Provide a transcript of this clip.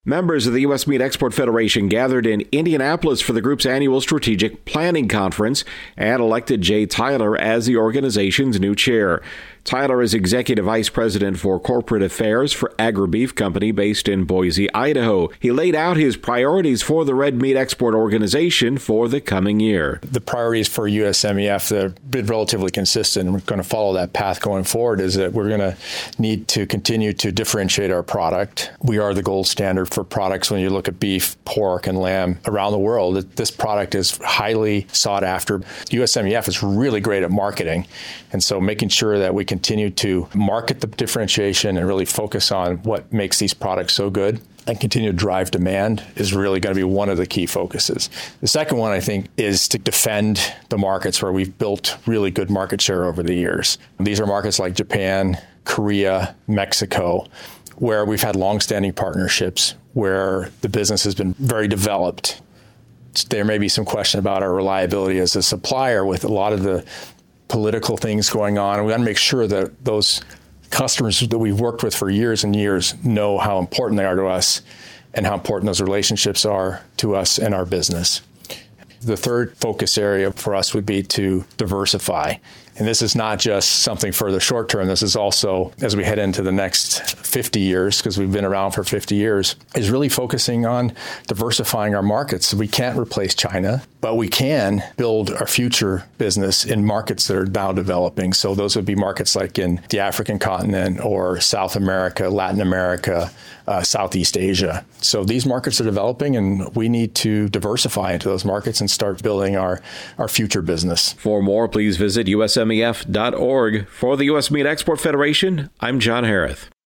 Members of the U.S. Meat Export Federation gathered in Indianapolis for the group's annual strategic planning conference and elected Jay Tyler as the organization's new chair. Tyler is Executive Vice President for Corporate Affairs for Agri-Beef Company based in Boise, Idaho. He laid out his priorities for the Red Meat Export Organization for the coming year. The priorities for USMEF that have been relatively consistent, and we're going to follow that path going forward, is that we're going to need to continue to differentiate our product. We are the gold standard for products when you look at beef, pork, and lamb around the world. This product is highly sought after. USMEF is really great at marketing, and so making sure that we continue to market the differentiation and really focus on what makes these products so good and continue to drive demand is really going to be one of the key focuses. The second one, I think, is to defend the markets where we've built really good market share over the years. These are markets like Japan, Korea, Mexico, where we've had longstanding partnerships, where the business has been very developed. There may be some question about our reliability as a supplier with a lot of the political things going on. And we got to make sure that those customers that we've worked with for years and years know how important they are to us and how important those relationships are to us and our business. The third focus area for us would be to diversify. And this is not just something for the short term. This is also, as we head into the next 50 years, because we've been around for 50 years, is really focusing on diversifying our markets. We can't replace China, but we can build our future business in markets that are now developing. So those would be markets like in the African continent or South America, Latin America, Southeast Asia. So these markets are developing, and we need to diversify into those markets and start building our future business. For more, please visit USMEF.org. For the U.S. Meat Export Federation, I'm John Harrith.